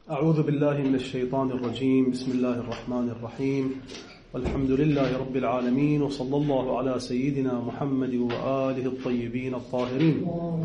أعوذ بالله من الشيطان الرجيم. بسم الله الرحمن الرحيم. والحمد لله رب العالمين، وصلى الله على سيدنا محمد وآله الطيبين الطاهرين،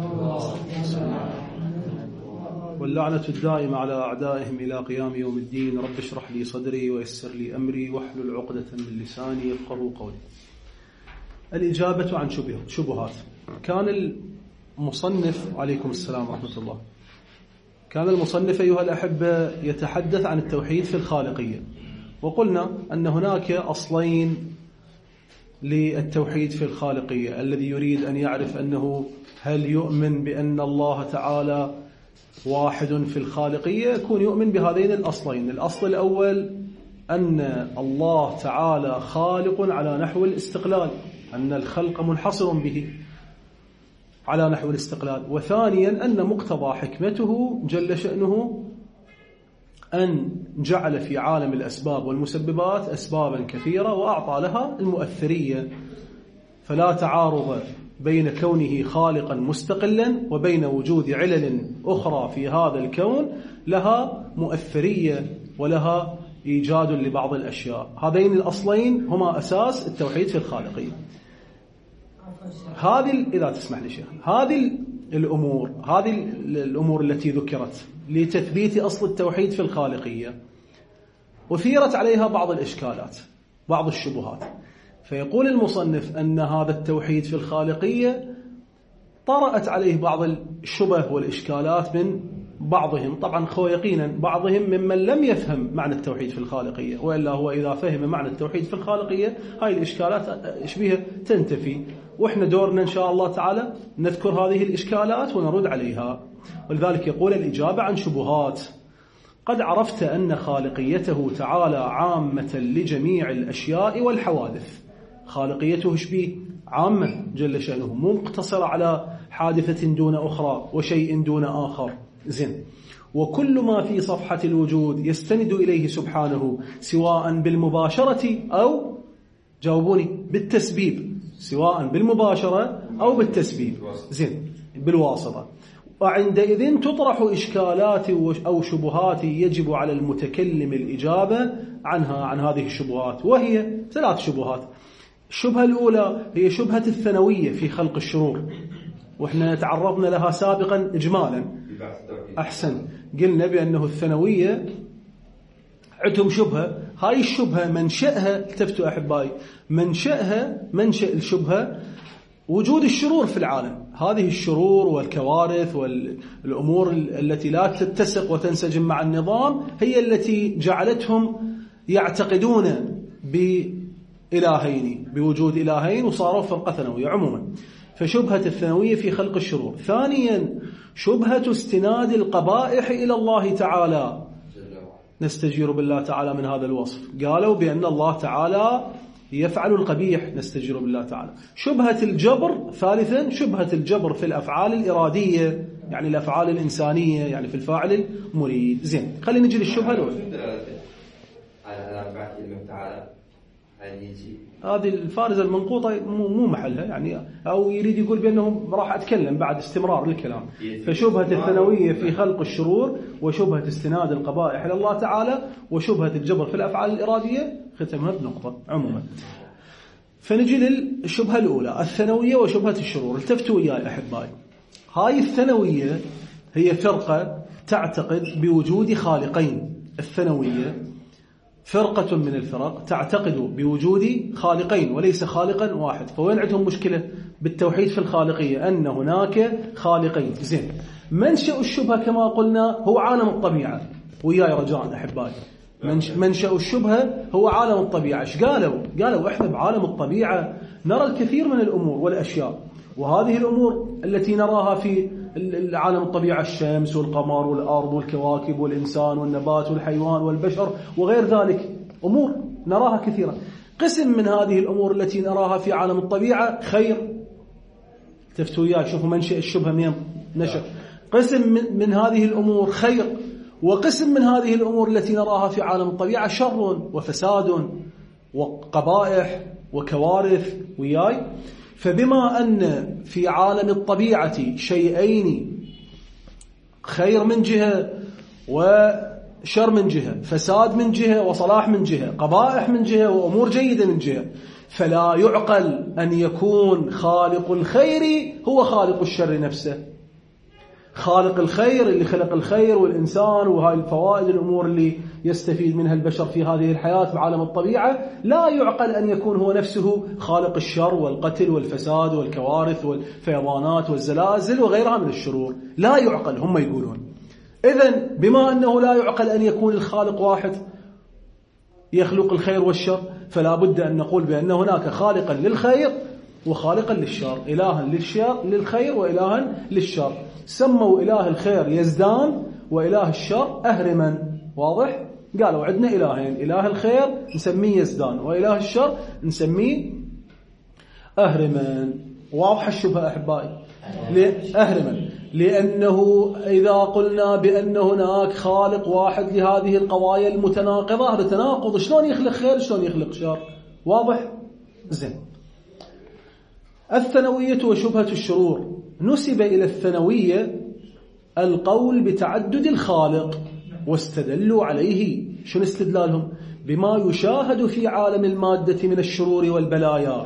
واللعنة الدائمة على أعدائهم إلى قيام يوم الدين. رب اشرح لي صدري ويسر لي أمري واحلل عقدة من لساني يفقهوا قولي. الإجابة عن شبهات. كان المصنف عليكم السلام ورحمة الله، كان المصنف أيها الأحبة يتحدث عن التوحيد في الخالقية، وقلنا أن هناك أصلين للتوحيد في الخالقية. الذي يريد أن يعرف أنه هل يؤمن بأن الله تعالى واحد في الخالقية يكون يؤمن بهذين الأصلين. الأصل الأول أن الله تعالى خالق على نحو الاستقلال، أن الخلق منحصر به على نحو الاستقلال. وثانيا أن مقتضى حكمته جل شأنه أن جعل في عالم الأسباب والمسببات أسبابا كثيرة وأعطى لها المؤثرية، فلا تعارض بين كونه خالقا مستقلا وبين وجود علل أخرى في هذا الكون لها مؤثرية ولها إيجاد لبعض الأشياء. هذين الأصلين هما أساس التوحيد في الخالقية. هذه إذا تسمح لي شيخ، هذه الأمور التي ذكرت لتثبيت أصل التوحيد في الخالقية أثيرت عليها بعض الإشكالات، بعض الشبهات. فيقول المصنف أن هذا التوحيد في الخالقية طرأت عليه بعض الشبه والإشكالات من بعضهم، طبعا يقينا بعضهم ممن لم يفهم معنى التوحيد في الخالقية، وإلا هو إذا فهم معنى التوحيد في الخالقية هاي الإشكالات شبيها تنتفي، وإحنا دورنا إن شاء الله تعالى نذكر هذه الإشكالات ونرد عليها. ولذلك يقول الإجابة عن شبهات. قد عرفت أن خالقيته تعالى عامة لجميع الأشياء والحوادث. خالقيته شبيه عامة جل شأنه، مو مقتصرة على حادثة دون أخرى وشيء دون آخر. زين. وكل ما في صفحة الوجود يستند إليه سبحانه سواء بالمباشرة أو جاوبوني بالتسبيب، سواء بالمباشرة أو بالتسبيب، زين، بالواسطة. وعندئذ تطرح إشكالات أو شبهات يجب على المتكلم الإجابة عنها، عن هذه الشبهات، وهي 3 شبهات. الشبهة الأولى هي شبهة الثانوية في خلق الشرور، وإحنا تعرضنا لها سابقا إجمالا. أحسن، قلنا بأنه الثانوية عندهم شبهة. هاي الشبهة منشأها، التفتوا أحبائي، منشأ الشبهة وجود الشرور في العالم. هذه الشرور والكوارث والأمور التي لا تتسق وتنسجم مع النظام هي التي جعلتهم يعتقدون بإلهين، بوجود إلهين، وصاروا فرقة ثانوية عموما. فشبهة الثانوية في خلق الشرور. ثانيا شبهة استناد القبائح إلى الله تعالى. نستجير بالله تعالى من هذا الوصف. قالوا بأن الله تعالى يفعل القبيح، نستجير بالله تعالى. شبهة الجبر. ثالثا شبهة الجبر في الأفعال الإرادية، يعني الأفعال الإنسانية، يعني في الفاعل المريد. زين، خلينا نجي للشبهة الأولى. هذه الفارزة المنقوطة مو محلها، يعني أو يريد يقول بأنه راح أتكلم بعد استمرار الكلام. فشبهة الثانوية في خلق الشرور، وشبهة استناد القبائح إلى الله تعالى، وشبهة الجبر في الأفعال الإرادية، ختمها بنقطة عموما. فنجي للشبهة الأولى، الثانوية وشبهة الشرور. التفتوا وياي أحبائي. هاي الثانوية هي فرقة تعتقد بوجود خالقين. الثانوية فرقة من الفرق تعتقد بوجود خالقين وليس خالقا واحد. فوين عندهم مشكلة بالتوحيد في الخالقية؟ أن هناك خالقين. زين، منشأ الشبهة كما قلنا هو عالم الطبيعة. وياي رجاء أحبائي، منشأ الشبهة هو عالم الطبيعة. ايش قالوا احنا بعالم الطبيعة نرى الكثير من الأمور والأشياء، وهذه الأمور التي نراها في العالم الطبيعة، الشمس والقمر والأرض والكواكب والإنسان والنبات والحيوان والبشر وغير ذلك، أمور نراها كثيرة. قسم من هذه الأمور التي نراها في عالم الطبيعة خير. تفتوا إياه، شوفوا منشأ الشبهة من نشأ. قسم من هذه الأمور خير، وقسم من هذه الأمور التي نراها في عالم الطبيعة شر وفساد وقبائح وكوارث. وياي، فبما أن في عالم الطبيعة شيئين خير من جهة شر من جهة، فساد من جهة، وصلاح من جهة، قبائح من جهة، وأمور جيدة من جهة. فلا يعقل أن يكون خالق الخير هو خالق الشر نفسه. خالق الخير اللي خلق الخير والإنسان وهاي الفوائد الأمور اللي يستفيد منها البشر في هذه الحياة بعالم الطبيعة، لا يعقل أن يكون هو نفسه خالق الشر والقتل والفساد والكوارث والفيضانات والزلازل وغيرها من الشرور. لا يعقل، هم يقولون. إذن بما أنه لا يعقل أن يكون الخالق واحد يخلق الخير والشر، فلا بد أن نقول بأن هناك خالقا للخير وخالقا للشر، إلها للخير وإلها للشر. سموا إله الخير يزدان وإله الشر أهرما. واضح؟ قالوا عندنا إلهين، إله الخير نسميه يزدان وإله الشر نسميه أهرما. واضح الشبهة أحبائي؟ أهرما، لأنه إذا قلنا بأن هناك خالق واحد لهذه القضايا المتناقضة، هذا تناقض، شلون يخلق خير شلون يخلق شر؟ واضح؟ زين. الثانوية وشبهة الشرور. نسب إلى الثانوية القول بتعدد الخالق، واستدلوا عليه. شنو استدلالهم؟ بما يشاهد في عالم المادة من الشرور والبلايا.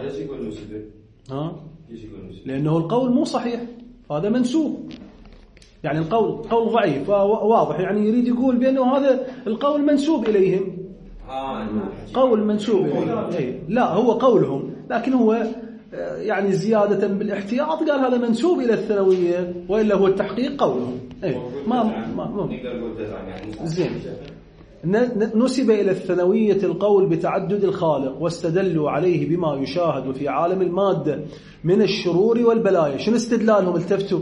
لأنه القول مو صحيح، هذا منسوب، يعني القول قول ضعيف واضح، يعني يريد يقول بأنه هذا القول منسوب إليهم. قول منسوب إليهم. لا هو قولهم، لكن هو يعني زيادة بالاحتياط قال هذا منسوب إلى الثانوية، وإلا هو التحقيق قولهم. ما زين. نسب إلى الثانوية القول بتعدد الخالق، واستدلوا عليه بما يشاهد في عالم المادة من الشرور والبلايا. شنو استدلالهم؟ التفتوا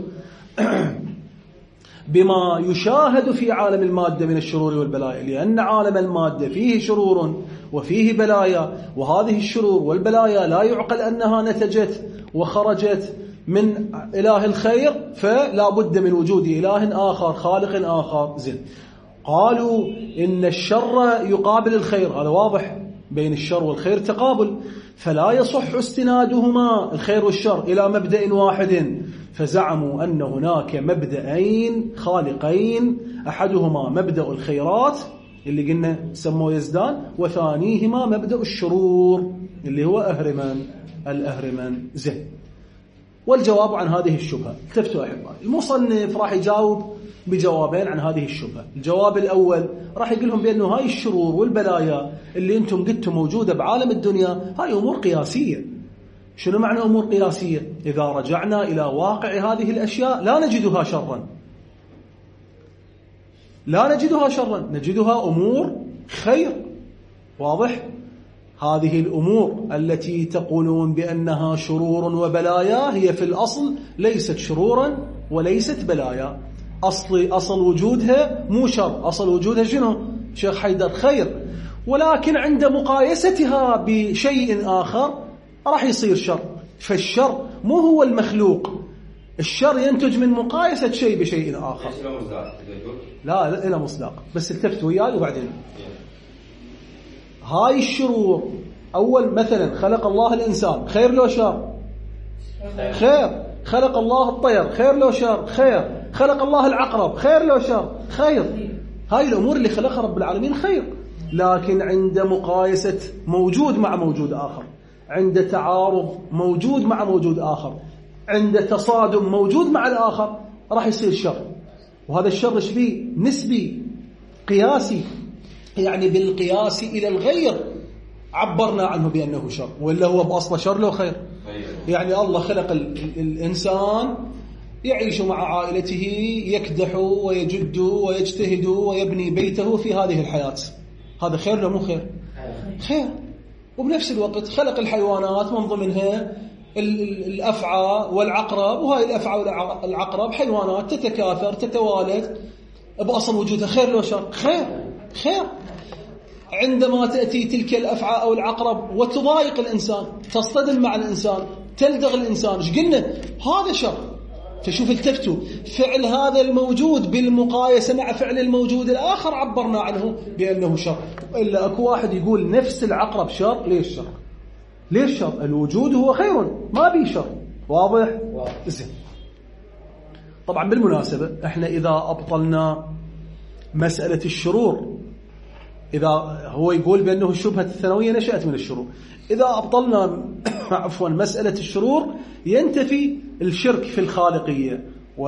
بما يشاهد في عالم المادة من الشرور والبلايا، لأن عالم المادة فيه شرور وفيه بلايا، وهذه الشرور والبلايا لا يعقل أنها نتجت وخرجت من إله الخير، فلا بد من وجود إله آخر، خالق آخر. زين. قالوا إن الشر يقابل الخير، هذا واضح، بين الشر والخير تقابل، فلا يصح استنادهما الخير والشر إلى مبدأ واحد، فزعموا أن هناك مبدأين خالقين، أحدهما مبدأ الخيرات اللي قلنا سموه يزدان، وثانيهما مبدأ الشرور اللي هو الأهرمان. زين. والجواب عن هذه الشبهة. التفتوا أحبائي، المصنف راح يجاوب بجوابين عن هذه الشبهة. الجواب الأول راح يقول لهم بأنه هاي الشرور والبلايا اللي أنتم قلتم موجودة بعالم الدنيا هاي أمور قياسية. شنو معنى أمور قياسية؟ إذا رجعنا إلى واقع هذه الأشياء لا نجدها شرا، لا نجدها شرا، نجدها أمور خير. واضح؟ هذه الأمور التي تقولون بأنها شرور وبلايا هي في الأصل ليست شرورا وليست بلايا. أصل وجودها مو شر، أصل وجودها شنو؟ شيخ حيدر خير، ولكن عند مقايستها بشيء آخر راح يصير شر. فالشر مو هو المخلوق، الشر ينتج من مقايسة شيء بشيء آخر. لا إلى مصداق، بس التفتوا وياي وبعدين. هاي الشرور، أول مثلا خلق الله الإنسان، خير لو شر؟ خير. خلق الله الطير، خير لو شر؟ خير. خلق الله العقرب، خير لو شر؟ خير. هاي الأمور اللي خلقها رب العالمين خير، لكن عند مقايسة موجود مع موجود آخر، عند تعارض موجود مع موجود آخر، عند تصادم موجود مع الآخر راح يصير شر. وهذا الشر ايش فيه؟ نسبي قياسي، يعني بالقياس إلى الغير عبرنا عنه بأنه شر، ولا هو بأصله شر لو خير. يعني الله خلق الإنسان يعيش مع عائلته، يكدح ويجد ويجتهد ويبني بيته في هذه الحياة، هذا خير لو مو خير؟ خير. وبنفس الوقت خلق الحيوانات من ضمنها الأفعى والعقرب، وهاي الأفعى والعقرب حيوانات تتكاثر تتوالد، بأصل وجودها خير لو شر؟ خير. عندما تأتي تلك الأفعى أو العقرب وتضايق الإنسان، تصطدم مع الإنسان، تلدغ الإنسان، ايش قلنا؟ هذا شر. فشوف التفتوا، فعل هذا الموجود بالمقايسة مع فعل الموجود الآخر عبرنا عنه بأنه شر. إلا أكو واحد يقول نفس العقرب شر. ليش شر؟ ليش شر؟ الوجود هو خير، ما بيه شر. واضح؟ زين. طبعا بالمناسبة احنا إذا أبطلنا مسألة الشرور، إذا هو يقول بأنه الشبهة الثانوية نشأت من الشرور، إذا أبطلنا عفوا مسألة الشرور ينتفي الشرك في الخالقية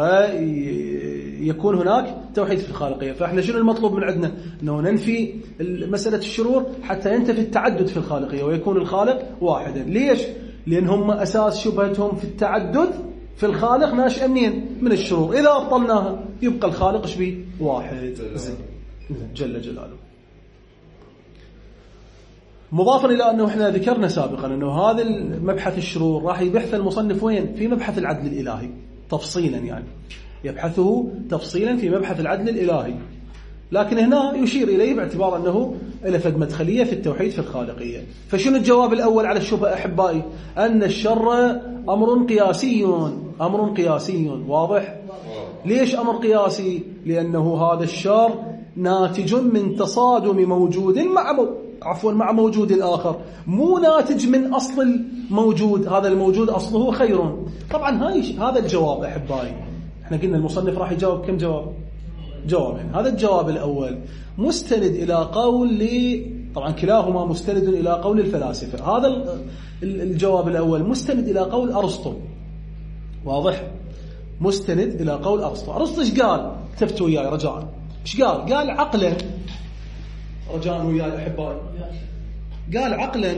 ويكون هناك توحيد في الخالقية. فإحنا شنو المطلوب من عندنا؟ أنه ننفي مسألة الشرور حتى ينتفي التعدد في الخالقية ويكون الخالق واحدا. ليش؟ لأن هم أساس شبهتهم في التعدد في الخالق ناشئة منين؟ من الشرور. إذا أبطلناها يبقى الخالق شبيه واحد جل جلاله. مضافا إلى أنه إحنا ذكرنا سابقا أنه هذا المبحث الشرور راح يبحث المصنف وين؟ في مبحث العدل الإلهي تفصيلا، يعني يبحثه تفصيلا في مبحث العدل الإلهي، لكن هنا يشير إليه باعتبار أنه إلى مدخلية في التوحيد في الخالقية. فشنو الجواب الأول على الشبهة أحبائي؟ أن الشر أمر قياسي، أمر قياسي. واضح؟ ليش أمر قياسي؟ لأنه هذا الشر ناتج من تصادم موجود مع موجود آخر، مو ناتج من أصل الموجود. هذا الموجود أصله خير. طبعا هذا الجواب أحبائي، احنا قلنا المصنف راح يجاوب كم جواب؟ جوابين. هذا الجواب الأول مستند إلى قول طبعا كلاهما مستند إلى قول الفلاسفة. هذا الجواب الأول مستند إلى قول أرسطو. واضح؟ مستند إلى قول أرسطو. أرسطو إيش قال؟ كتبتوا وياي رجاء. إيش قال؟ قال عقلا، رجاء وياي أحبائي، قال عقلا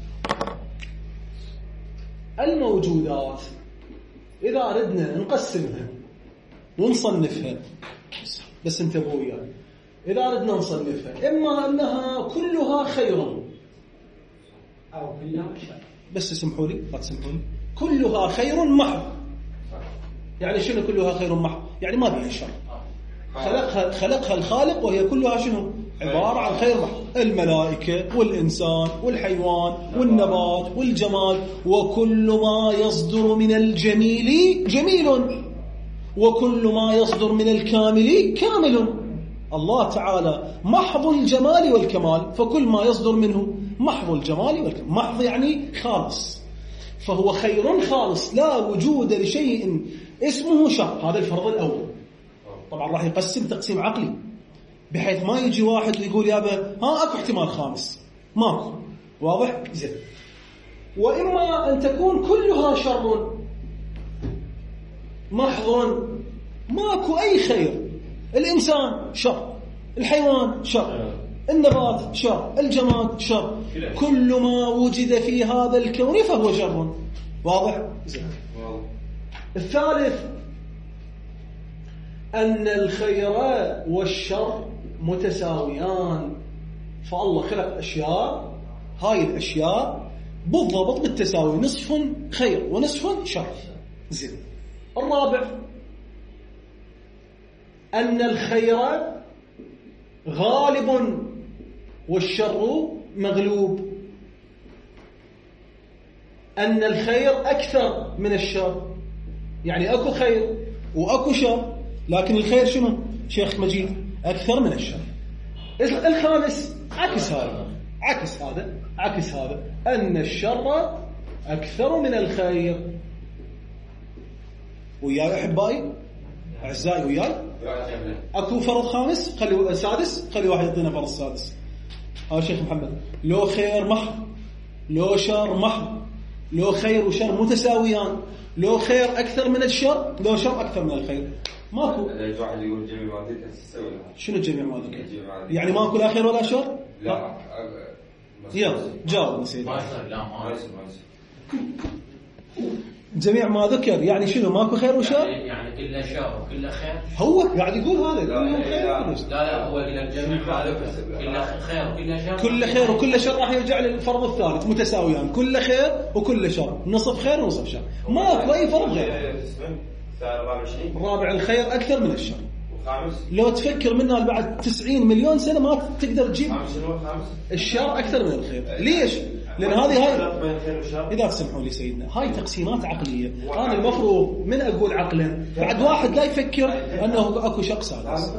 الموجودات إذا أردنا نقسمها ونصنفها، بس انتبهوا وياي، إذا أردنا نصنفها إما أنها كلها خير أو كلها شر. بس اسمحوا لي، لا تسمحوا لي، كلها خير محض. يعني شنو كلها خير محض؟ يعني ما بيها شر. خلقها الخالق وهي كلها شنو؟ عبارة عن خير محض. الملائكة والإنسان والحيوان والنبات والجمال، وكل ما يصدر من الجميل جميل، وكل ما يصدر من الكامل كامل. الله تعالى محض الجمال والكمال، فكل ما يصدر منه محض الجمال والكمال. محض يعني خالص، فهو خير خالص لا وجود لشيء اسمه شر. هذا الفرض الأول. طبعا راح يقسم تقسيم عقلي بحيث ما يجي واحد ويقول يابا اكو احتمال خامس، ماكو. واضح؟ زين. وإما أن تكون كلها شر محض، ماكو أي خير. الإنسان شر، الحيوان شر، النبات شر، الجماد شر، كل ما وجد في هذا الكون فهو شر. واضح؟ زين. الثالث أن الخير والشر متساويان، فالله خلق أشياء، هاي الأشياء بالضبط بالتساوي، نصف خير ونصف شر. زين. الرابع أن الخير غالب والشر مغلوب، أن الخير أكثر من الشر، يعني أكو خير وأكو شر، لكن الخير شنو شيخ مجيد؟ أكثر من الشر. الخامس عكس هذا أن الشر أكثر من الخير. وياي أحبائي أعزائي، وياي أكو فرض خامس، خلي سادس، خلي واحد يعطينا فرض سادس. شيخ محمد، لو خير محض، لو شر محض، لو خير وشر متساويان، لو خير أكثر من الشر، لو شر أكثر من الخير، ماكو. واحد يقول جميع ما ذكر تساوي. شنو جميع ما ذكر؟ يعني ماكو لا خير ولا شر؟ لا. يلا جاوب سيدي. ما يصير. جميع ما ذكر يعني شنو؟ ماكو خير وشر؟ يعني كله شر وكله خير. هو قاعد يقول هذا. لا هو إلى جميع ما ذكر كله خير وكله شر. كل خير وكل شر راح يرجع للفرض الثالث متساويان، كل خير وكل شر، نصف خير ونصف شر، ماكو أي فرض غير. الرابع الخير أكثر من الشر. لو تفكر منها بعد 90 مليون سنة ما تقدر تجيب الشر أكثر من الخير. ليش؟ لأن هاي إذا تسمحوا لي سيدنا، هاي تقسيمات عقلية. أنا المفروض من أقول عقلا بعد واحد لا يفكر أنه أكو شق سادس.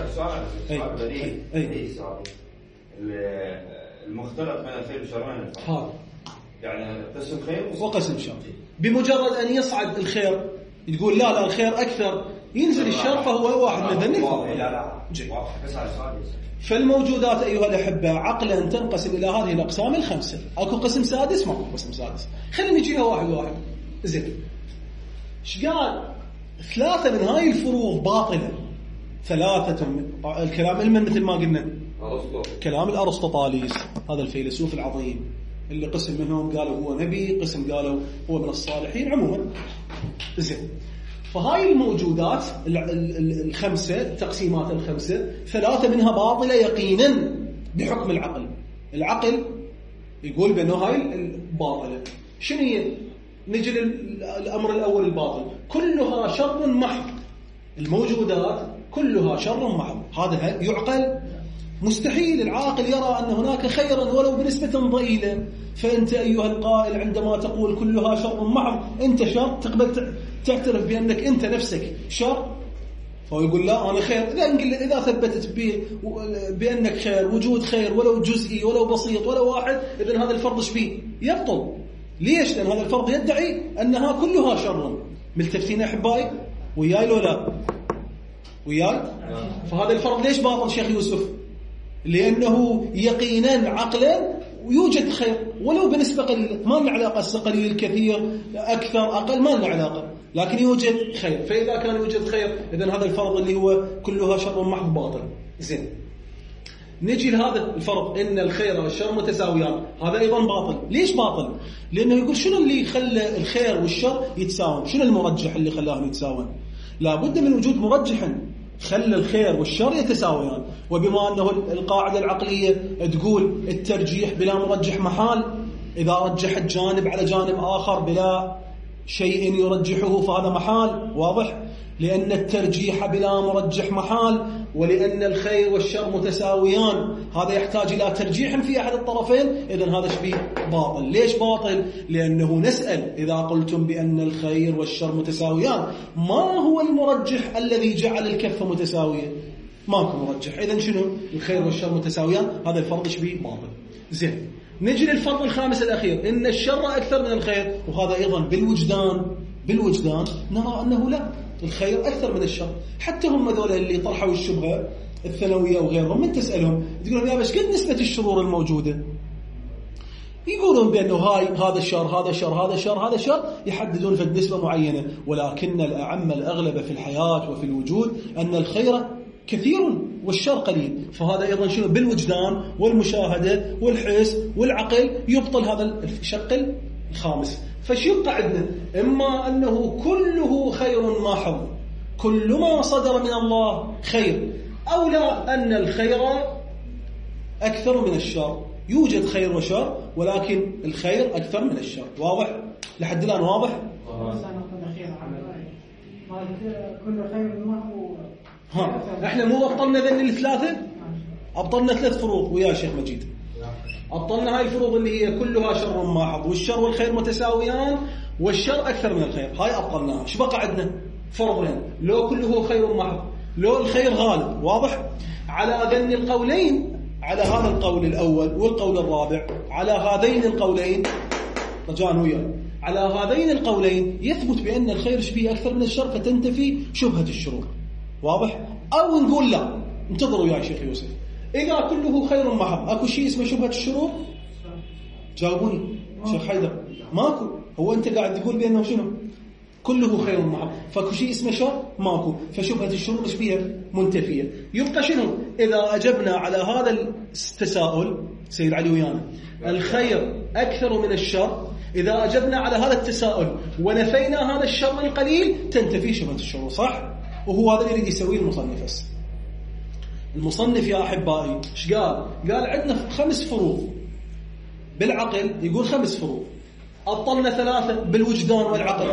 المختلط بين الخير والشر هذا يعني قسم خير وقسم شر. بمجرد أن يصعد الخير تقول لا الخير أكثر، ينزل الشر فهو واحد من ذنب فالموجودات أيها الأحبة عقلا تنقسم إلى هذه الأقسام الخمسة. أكو قسم سادس؟ ماكو قسم سادس. خلينا نجيها واحد واحد. زين ايش قال؟ 3 من هاي الفروض باطلة. 3 من الكلام علما مثل ما قلنا كلام الأرسطاطاليس، هذا الفيلسوف العظيم اللي قسم منهم قالوا هو نبي، قسم قالوا هو من الصالحين عموما. زين فهاي الموجودات الخمسة، تقسيمات الخمسة، 3 منها باطلة يقينا بحكم العقل. العقل يقول بأنه هاي باطلة. شنو هي؟ نجي للأمر الأول الباطل، كلها شر محض. الموجودات كلها شر محض، هذا يعقل؟ مستحيل. العاقل يرى أن هناك خيرا ولو بنسبة ضئيلة. فأنت أيها القائل عندما تقول كلها شر محض أنت شر، تقبل تعترف بأنك أنت نفسك شر؟ فهو يقول لا أنا خير. إذا ثبتت بأنك خير، وجود خير ولو جزئي ولو بسيط ولو واحد، إذن هذا الفرض شبيه يبطل. ليش؟ لأن هذا الفرض يدعي أنها كلها شر. ملتفتين أحبائي وياي لو لا؟ وياي؟ فهذا الفرض ليش باطل شيخ يوسف؟ لأنه يقينا عقلا ويوجد خير ولو بنسبة قليلة، ما له علاقة قليل كثير أكثر أقل، ما له علاقة، لكن يوجد خير. فإذا كان يوجد خير إذن هذا الفرض اللي هو كلها شر محض باطل. زين نجي لهذا الفرض إن الخير والشر متساويان، هذا أيضا باطل. ليش باطل؟ لأنه يقول شنو اللي خلى الخير والشر يتساوون؟ شنو المرجح اللي خلاهم يتساوون؟ لابد من وجود مرجح خلى الخير والشر يتساويان. وبما أنه القاعدة العقلية تقول الترجيح بلا مرجح محال، إذا رجح الجانب على جانب آخر بلا شيء يرجحه فهذا محال. واضح؟ لأن الترجيح بلا مرجح محال، ولأن الخير والشر متساويان، هذا يحتاج إلى ترجيح في أحد الطرفين. إذن هذا شبيه باطل. ليش باطل؟ لأنه نسأل إذا قلتم بأن الخير والشر متساويان ما هو المرجح الذي جعل الكفة متساوية؟ ماكو مرجح. إذن شنو؟ الخير والشر متساويان، هذا الفرض شبيه باطل. زين نجي للفرض الخامس الأخير، إن الشر أكثر من الخير، وهذا أيضا بالوجدان نرى أنه لا، الخير أكثر من الشر. حتى هم ذولا اللي طرحوا الشبهة الثانوية وغيرهم، من تسألهم تقولون يا بس قد نسبة الشرور الموجودة؟ يقولون بأنه هذا الشر يحددون في نسبة معينة، ولكن الأعم الأغلب في الحياة وفي الوجود أن الخير كثير والشر قليل. فهذا أيضا شنو؟ بالوجدان والمشاهدة والحس والعقل يبطل هذا الشق الخامس. فشيبقى عندنا إما أنه كله خير محض، كل ما صدر من الله خير، أو لا أن الخير أكثر من الشر. يوجد خير وشر ولكن الخير أكثر من الشر. واضح؟ لحد الآن واضح؟ كل خير ما هو. احنا مو أبطلنا ذن الثلاثة؟ أبطلنا 3 فروض ويا شيخ مجيد. أبطلنا هاي الفروض اللي هي كلها شر محض، والشر والخير متساويان، والشر أكثر من الخير. هاي أبطلناها. شو بقى عندنا؟ فرضين، لو كله خير محض، لو الخير غالب. واضح؟ على ذن القولين، على هذا القول الأول والقول الرابع، على هذين القولين رجاء وياي، على هذين القولين يثبت بأن الخير شبيه أكثر من الشر، فتنتفي شبهة الشرور. واضح؟ أو نقول لا، انتظروا يا شيخ يوسف، إذا كله خير محض أكو شيء اسمه شبهة الشرور؟ جاوبوني شيخ حيدر. ماكو. هو أنت قاعد تقول بأنه شنو؟ كله خير محض، فاكو شيء اسمه شر؟ ماكو. فشبهة الشرور ايش فيها؟ منتفية. يبقى شنو؟ إذا أجبنا على هذا التساؤل سيد علي ويانا، الخير أكثر من الشر، إذا أجبنا على هذا التساؤل ونفينا هذا الشر القليل تنتفي شبهة الشرور. صح؟ وهو هذا اللي يريد يسويه المصنف. المصنف يا أحبائي ايش قال؟ قال عندنا 5 فروض بالعقل، يقول 5 فروض، أبطلنا 3 بالوجدان والعقل.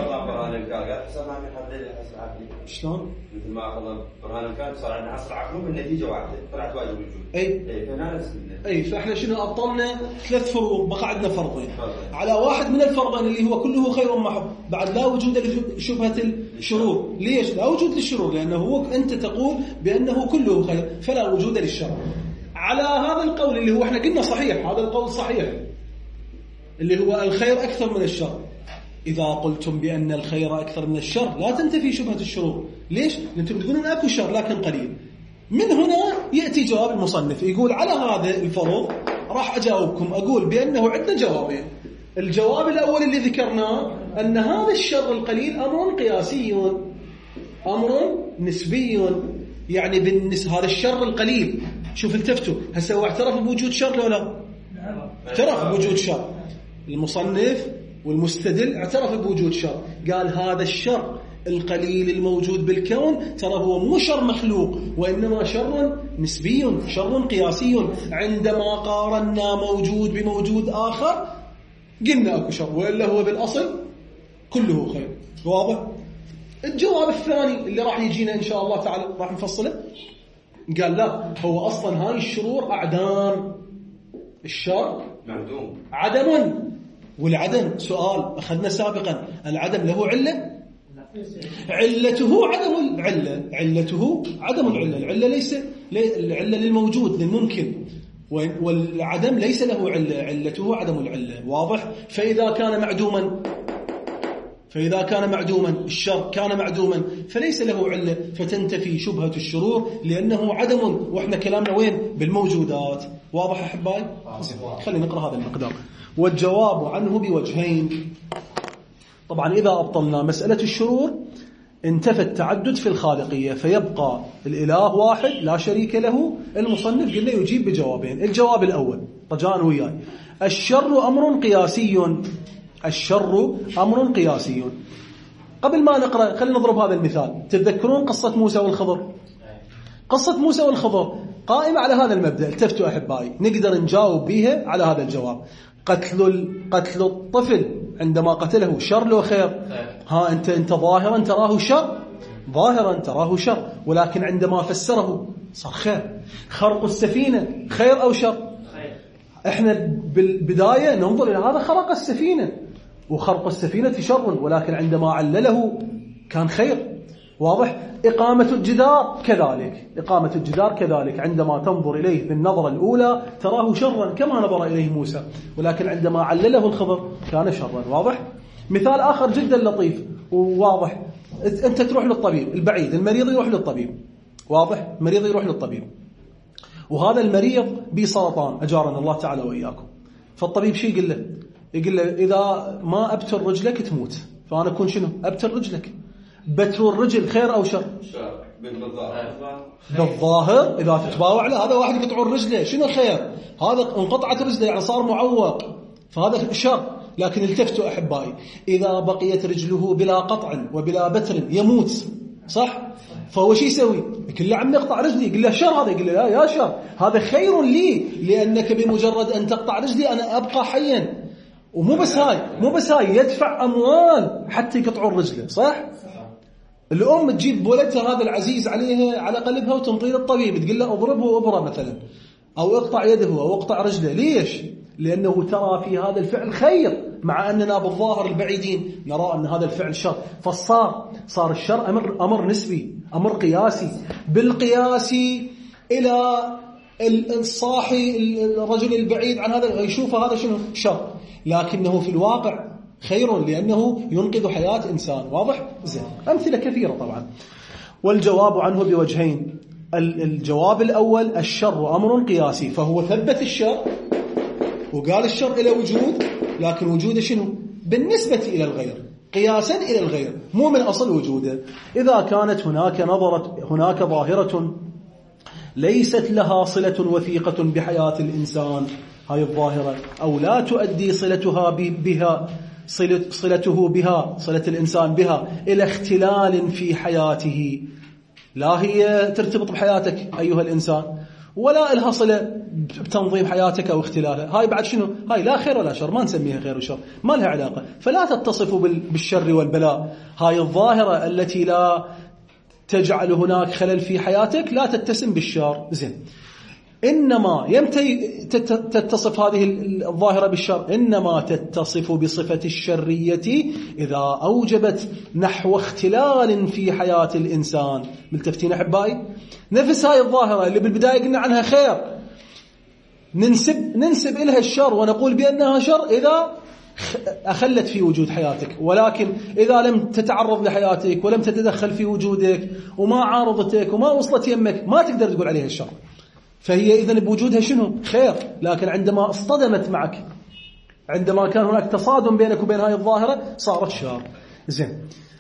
شلون؟ مثل ما أخذ برهان الكافي صار عندنا عصر عقله بالنتيجة واحدة، طلعت واجب الوجود. أي فإحنا شنو أبطلنا 3 فروض، بقى عندنا فرضين. على واحد من الفرضين اللي هو كله خير محض بعد لا وجود لشبهة الشرور. ليش لا وجود للشرور؟ لأنه هو أنت تقول بأنه كله خير فلا وجود للشر. على هذا القول اللي هو احنا قلنا صحيح، هذا القول صحيح اللي هو الخير أكثر من الشر، إذا قلتم بأن الخير أكثر من الشر لا تنتفي شبهة الشرور. ليش؟ أنتم بتقولون أكو شر لكن قليل. من هنا يأتي جواب المصنف يقول على هذا الفرض راح أجاوبكم أقول بأنه عندنا جوابين. الجواب الأول اللي ذكرناه أن هذا الشر القليل أمر قياسي أمر نسبي، يعني بالنسبة هذا الشر القليل. شوف التفتوا هسه هو اعترف بوجود شر ولا لا؟ اعترف بوجود شر. المصنف والمستدل اعترف بوجود شر، قال هذا الشر القليل الموجود بالكون ترى هو مو شر مخلوق وإنما شر نسبي شر قياسي. عندما قارنا موجود بموجود آخر قلنا أكو شر، وإلا هو بالأصل كله خير. واضح؟ الجواب الثاني اللي راح يجينا إن شاء الله تعالى راح نفصله، قال لا هو أصلا هاي الشرور أعدام، الشر معدوم عدم، والعدم سؤال أخذنا سابقا العدم له علة، علته عدم العلة، علته عدم العلة، العلة ليس العلة للموجود للممكن، والعدم ليس له علة، علته عدم العلة. واضح؟ فإذا كان معدوما الشر كان معدوما فليس له علة فتنتفي شبهة الشرور لأنه عدم، وإحنا كلامنا وين؟ بالموجودات. واضح أحبائي؟ خلينا نقرأ هذا المقدار. والجواب عنه بوجهين. طبعا إذا أبطلنا مسألة الشرور انتفى التعدد في الخالقية فيبقى الإله واحد لا شريك له. المصنف قلنا يجيب بجوابين. الجواب الأول رجاء وياي، الشر أمر قياسي، الشر أمر قياسي. قبل ما نقرأ خلينا نضرب هذا المثال. تتذكرون قصة موسى والخضر؟ قصة موسى والخضر قائمة على هذا المبدأ. التفتوا أحبائي نقدر نجاوب بها على هذا الجواب. قتل الطفل عندما قتله شر لو خير؟ ها أنت ظاهرا تراه شر، ظاهرا تراه شر، ولكن عندما فسره صار خير. خرق السفينة خير أو شر؟ احنا بالبداية ننظر إلى هذا خرق السفينة وخرق السفينة شر، ولكن عندما علله كان خير. واضح؟ إقامة الجدار كذلك، إقامة الجدار كذلك عندما تنظر إليه بالنظرة الأولى تراه شرا كما نظر إليه موسى، ولكن عندما علله الخضر كان شرا. واضح؟ مثال آخر جدا لطيف وواضح، أنت تروح للطبيب البعيد، المريض يروح للطبيب. واضح؟ المريض يروح للطبيب وهذا المريض بسرطان أجارنا الله تعالى وإياكم. فالطبيب شيء يقول له؟ يقول له إذا ما أبتر رجلك تموت. فأنا أكون شنو؟ أبتر رجلك. بتر الرجل خير أو شر؟ بالظاهر إذا تتباوع له هذا واحد يقطع رجله شنو خير؟ هذا انقطعت رجله يعني صار معوق فهذا شر. لكن التفتوا أحبائي إذا بقيت رجله بلا قطع وبلا بتر يموت، صح؟ فهو شو يسوي؟ يقول له عم يقطع رجلي، يقول له شر هذا، يقول له لا يا شر هذا خير لي لأنك بمجرد أن تقطع رجلي أنا أبقى حيا. ومو بس هاي يدفع أموال حتى يقطعوا رجله، صح؟ الأم تجيب ولدها هذا العزيز عليها على قلبها وتنطيه للطبيب تقول له اضربه إبرة مثلا أو اقطع يده أو اقطع رجله. ليش؟ لأنه ترى في هذا الفعل خير، مع أننا بالظاهر البعيدين نرى أن هذا الفعل شر. صار الشر أمر نسبي، أمر قياسي. بالقياس إلى الصاحي الرجل البعيد عن هذا يشوف هذا شنو؟ شر، لكنه في الواقع خير لأنه ينقذ حياة إنسان. واضح؟ زين. أمثلة كثيرة طبعا. والجواب عنه بوجهين. الجواب الأول الشر أمر قياسي، فهو ثبت الشر وقال الشر إلى وجود، لكن وجوده شنو؟ بالنسبة إلى الغير، قياسا إلى الغير، مو من أصل وجوده. إذا كانت هناك ظاهرة ليست لها صلة وثيقة بحياة الإنسان، هاي الظاهرة، أو لا تؤدي صلته صلة الإنسان بها إلى اختلال في حياته، لا هي ترتبط بحياتك أيها الإنسان ولا لها صلة بتنظيم حياتك أو اختلالها، هاي بعد شنو؟ هاي لا خير ولا شر، ما نسميها خير وشر، ما لها علاقة، فلا تتصف بالشر والبلاء. هاي الظاهرة التي لا تجعل هناك خلل في حياتك لا تتسم بالشر. زين. إنما يمتى تتصف هذه الظاهرة بالشر؟ إنما تتصف بصفة الشرية إذا أوجبت نحو اختلال في حياة الإنسان. ملتفتين أحبائي؟ نفس هاي الظاهرة اللي بالبداية قلنا عنها خير ننسب إلها الشر ونقول بأنها شر إذا أخلت في وجود حياتك، ولكن إذا لم تتعرض لحياتك ولم تتدخل في وجودك وما عارضتك وما وصلت يمك ما تقدر تقول عليها الشر. فهي إذن بوجودها شنو؟ خير. لكن عندما اصطدمت معك، عندما كان هناك تصادم بينك وبين هذه الظاهرة صارت شر. زين،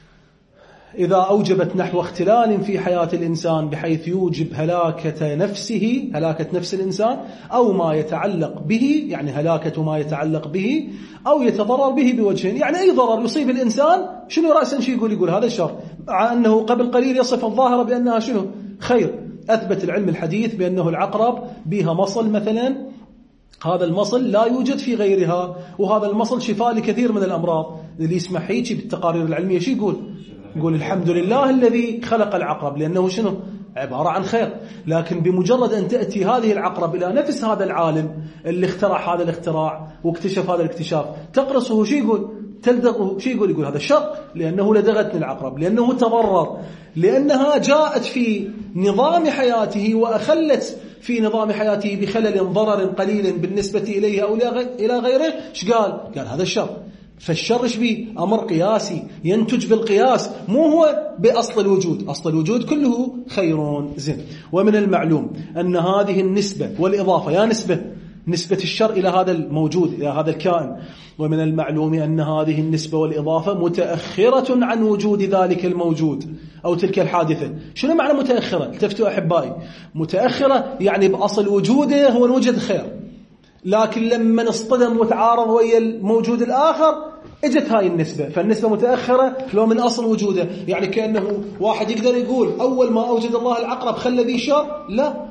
إذا أوجبت نحو اختلال في حياة الإنسان بحيث يوجب هلاكة نفسه، هلاكة نفس الإنسان، أو ما يتعلق به، يعني هلاكة ما يتعلق به، أو يتضرر به بوجهين، يعني أي ضرر يصيب الإنسان شنو رأسا شيء يقول هذا الشر، مع أنه قبل قليل يصف الظاهرة بأنها شنو؟ خير. أثبت العلم الحديث بأنه العقرب بها مصل مثلا، هذا المصل لا يوجد في غيرها، وهذا المصل شفاء لكثير من الأمراض. اللي يسمح هيك بالتقارير العلمية شو يقول الحمد لله الذي خلق العقرب، لأنه شنو؟ عبارة عن خير. لكن بمجرد أن تأتي هذه العقرب إلى نفس هذا العالم اللي اخترع هذا الاختراع واكتشف هذا الاكتشاف، تقرصه شو يقول؟ تلدغه شو يقول هذا شر، لأنه لدغتني العقرب، لأنه تضرر، لأنها جاءت في نظام حياته وأخلت في نظام حياته بخلل ضرر قليل بالنسبة إليه أو إلى غيره. ايش قال هذا الشر. فالشر ايش بيه؟ أمر قياسي ينتج بالقياس، مو هو بأصل الوجود. أصل الوجود كله خير. زين، ومن المعلوم أن هذه النسبة والإضافة، يا نسبة الشر إلى هذا الموجود، إلى هذا الكائن، ومن المعلوم أن هذه النسبة والإضافة متأخرة عن وجود ذلك الموجود أو تلك الحادثة. شنو معنى متأخرة؟ التفتوا أحبائي، متأخرة يعني بأصل وجوده هو وجد خير، لكن لما نصطدم وتعارض ويا الموجود الآخر اجت هاي النسبة، فالنسبة متأخرة لو من أصل وجوده. يعني كأنه واحد يقدر يقول أول ما أوجد الله العقرب خلى ذي شر،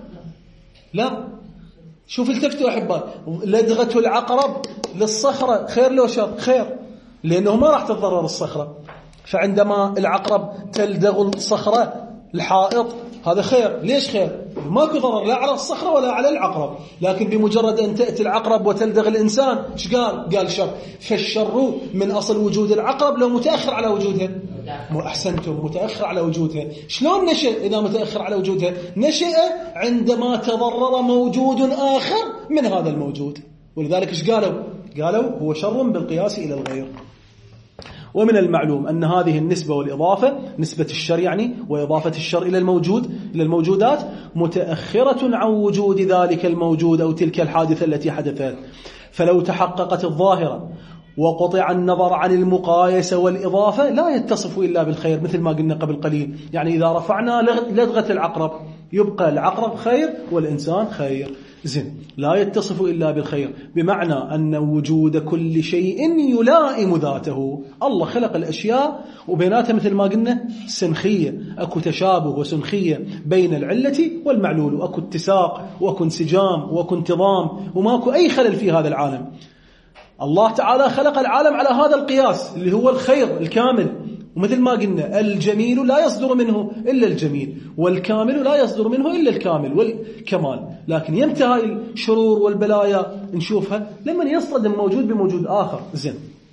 لا. شوف التفتوا أحبائي، لدغته العقرب للصخرة خير لو شر؟ خير، لأنه ما راح تتضرر الصخرة. فعندما العقرب تلدغ الصخرة الحائط هذا خير. ليش خير؟ ماكو ضرر لا على الصخرة ولا على العقرب. لكن بمجرد أن تأتي العقرب وتلدغ الإنسان ايش قال شر. فالشر من أصل وجود العقرب لو متأخر على وجودها. أحسنتم، متأخر على وجودها. شلون نشأ؟ إذا متأخر على وجودها نشأ عندما تضرر موجود آخر من هذا الموجود. ولذلك ايش قالوا هو شر بالقياس إلى الغير. ومن المعلوم أن هذه النسبة والإضافة، نسبة الشر يعني وإضافة الشر إلى الموجودات متأخرة عن وجود ذلك الموجود أو تلك الحادثة التي حدثت. فلو تحققت الظاهرة وقطع النظر عن المقايسة والإضافة لا يتصف إلا بالخير، مثل ما قلنا قبل قليل. يعني إذا رفعنا لدغة العقرب يبقى العقرب خير والإنسان خير. زين، لا يتصف إلا بالخير، بمعنى أن وجود كل شيء يلائم ذاته. الله خلق الأشياء وبيناتها مثل ما قلنا سنخية، أكو تشابه وسنخية بين العلة والمعلول، وأكو اتساق وأكو انسجام وأكو انتظام، وماكو أي خلل في هذا العالم. الله تعالى خلق العالم على هذا القياس اللي هو الخير الكامل. ومثل ما قلنا الجميل لا يصدر منه إلا الجميل، والكامل لا يصدر منه إلا الكامل والكمال. لكن يمتى هاي الشرور والبلايا نشوفها لما يصطدم موجود بموجود آخر. زين،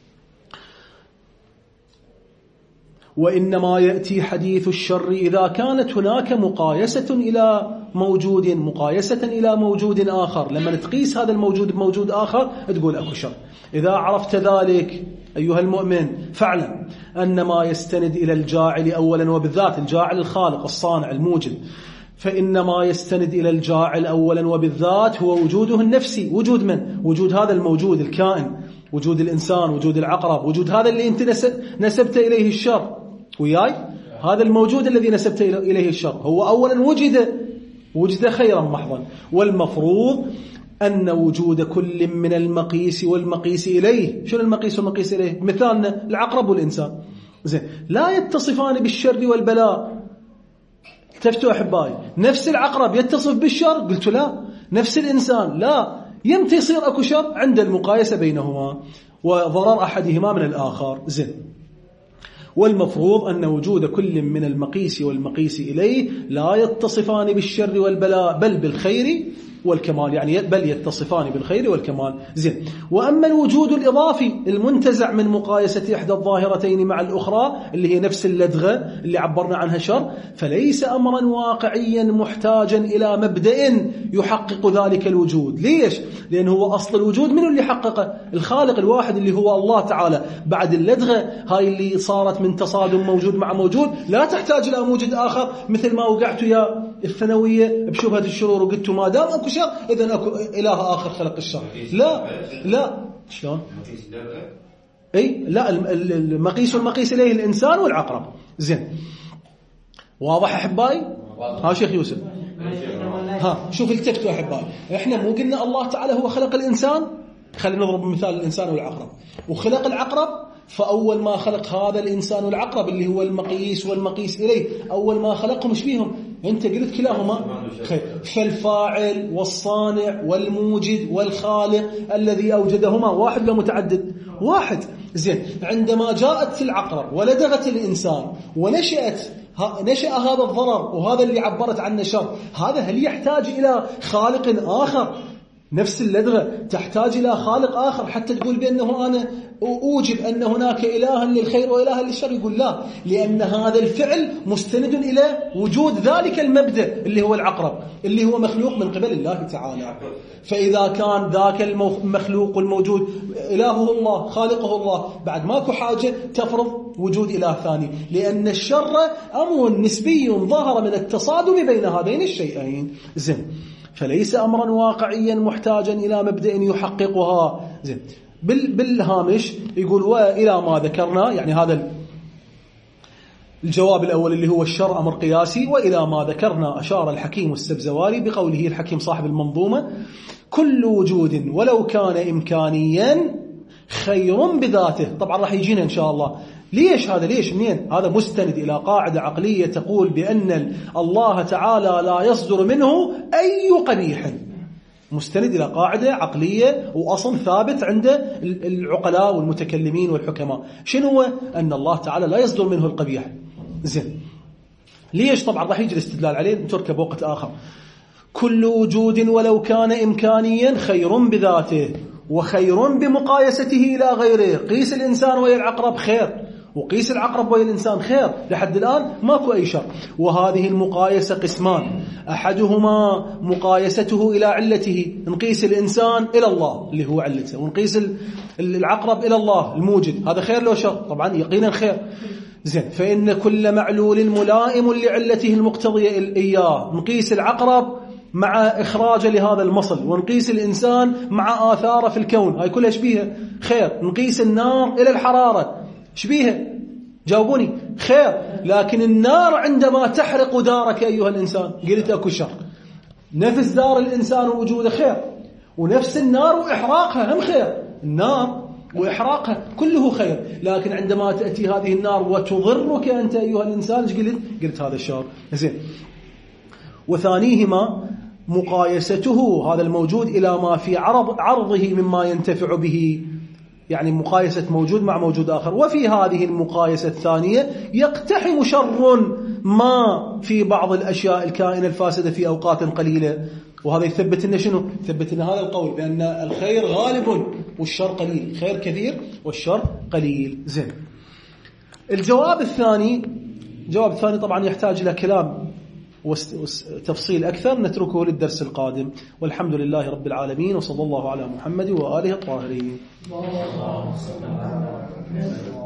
وإنما يأتي حديث الشر إذا كانت هناك مقايسة إلى موجود آخر. لما تقيس هذا الموجود بموجود آخر تقول أكو شر. إذا عرفت ذلك أيها المؤمن فاعلم أن ما يستند إلى الجاعل أولا، وبالذات الجاعل الخالق الصانع الموجد، فإن ما يستند إلى الجاعل أولا وبالذات هو وجوده النفسي. وجود من؟ وجود هذا الموجود الكائن، وجود الإنسان، وجود العقرب، وجود هذا اللي أنت نسبت إليه الشر وياي. هذا الموجود الذي نسبت إليه الشر هو أولا وجد خيرا محضا. والمفروض أن وجود كل من المقيس والمقيس إليه، شنو المقيس والمقيس إليه؟ مثالنا العقرب والإنسان، زين، لا يتصفان بالشر والبلاء. تفتوا أحبائي، نفس العقرب يتصف بالشر؟ قلت لا. نفس الإنسان لا. يمتى يصير أكو شر؟ عند المقايسة بينهما وضرر أحدهما من الآخر. زين، والمفروض أن وجود كل من المقيس والمقيس إليه لا يتصفان بالشر والبلاء بل بالخير والكمال، يعني بل يتصفان بالخير والكمال. زين. وأما الوجود الإضافي المنتزع من مقايسة إحدى الظاهرتين مع الأخرى اللي هي نفس اللدغة اللي عبرنا عنها شر، فليس أمرا واقعيا محتاجا إلى مبدأ يحقق ذلك الوجود. ليش؟ لأنه هو أصل الوجود من اللي حققه؟ الخالق الواحد اللي هو الله تعالى. بعد اللدغة هاي اللي صارت من تصادم موجود مع موجود لا تحتاج إلى موجود آخر، مثل ما وقعت يا الثانوية بشبهة الشرور وقلت ما دام أكو شر إذن أكو إله آخر خلق الشر. لا شلون؟ أي لا، المقيس إليه الإنسان والعقرب. زين واضح أحبائي؟ ها شيخ يوسف شوف التفتوا أحبائي، إحنا مو قلنا الله تعالى هو خلق الإنسان؟ خلينا نضرب مثال الإنسان والعقرب، وخلق العقرب، فأول ما خلق هذا الإنسان والعقرب اللي هو المقيس والمقيس إليه، أول ما خلقهم إيش بيهم؟ أنت قلت كلاهما خير. فالفاعل والصانع والموجد والخالق الذي أوجدهما واحد ولا متعدد؟ واحد. زين، عندما جاءت العقرب ولدغت الإنسان نشأ هذا الضرر وهذا اللي عبرت عنه شر، هذا هل يحتاج إلى خالق آخر؟ نفس اللدغة تحتاج إلى خالق آخر حتى تقول بأنه أنا أوجب أن هناك إلها للخير وإلها للشر؟ يقول لا، لأن هذا الفعل مستند إلى وجود ذلك المبدأ اللي هو العقرب اللي هو مخلوق من قبل الله تعالى. فإذا كان ذاك المخلوق والموجود إلهه الله خالقه الله، بعد ماكو حاجة تفرض وجود إله ثاني، لأن الشر أمر نسبي ظهر من التصادم بين هذين الشيئين. زين، فليس أمرا واقعيا محتاجا إلى مبدأ يحققها. زين، بالهامش يقول وإلى ما ذكرنا، يعني هذا الجواب الأول اللي هو الشر أمر قياسي، وإلى ما ذكرنا أشار الحكيم السبزواري بقوله، الحكيم صاحب المنظومة، كل وجود ولو كان إمكانيا خير بذاته. طبعا راح يجينا إن شاء الله ليش هذا، ليش منين هذا؟ مستند إلى قاعدة عقلية تقول بأن الله تعالى لا يصدر منه أي قبيح، مستند إلى قاعدة عقلية وأصل ثابت عند العقلاء والمتكلمين والحكماء. شنو هو؟ أن الله تعالى لا يصدر منه القبيح. زين، ليش؟ طبعا راح يجي الاستدلال عليه نتركه بوقت آخر. كل وجود ولو كان إمكانيا خير بذاته وخير بمقايسته إلى غيره. قيس الإنسان ويا العقرب خير، وقيس العقرب ويا الإنسان خير، لحد الآن ماكو أي شر. وهذه المقايسة قسمان، أحدهما مقايسته إلى علته، نقيس الإنسان إلى الله اللي هو علته، ونقيس العقرب إلى الله الموجد، هذا خير لو شر؟ طبعا يقينا خير. زين، فإن كل معلول ملائم لعلته المقتضية إياه، نقيس العقرب مع إخراج لهذا المصل، ونقيس الإنسان مع آثاره في الكون، هاي كلها شبيهة خير. نقيس النار إلى الحرارة، شبيهة؟ جاوبوني. خير. لكن النار عندما تحرق دارك أيها الإنسان قلت أكو شر. نفس دار الإنسان ووجوده خير، ونفس النار وإحراقها هم خير، النار وإحراقها كله خير. لكن عندما تأتي هذه النار وتضرك أنت أيها الإنسان قلت هذا الشر. زين، وثانيهما مقايسته هذا الموجود إلى ما في عرضه مما ينتفع به، يعني مقايسة موجود مع موجود آخر. وفي هذه المقايسة الثانية يقتحم شر ما في بعض الأشياء الكائنة الفاسدة في أوقات قليلة. وهذا يثبت لنا شنو؟ يثبت لنا هذا القول بأن الخير غالب والشر قليل، خير كثير والشر قليل. زين، الجواب الثاني طبعا يحتاج إلى كلام وتفصيل أكثر، نتركه للدرس القادم. والحمد لله رب العالمين، وصلى الله على محمد وآله الطاهرين.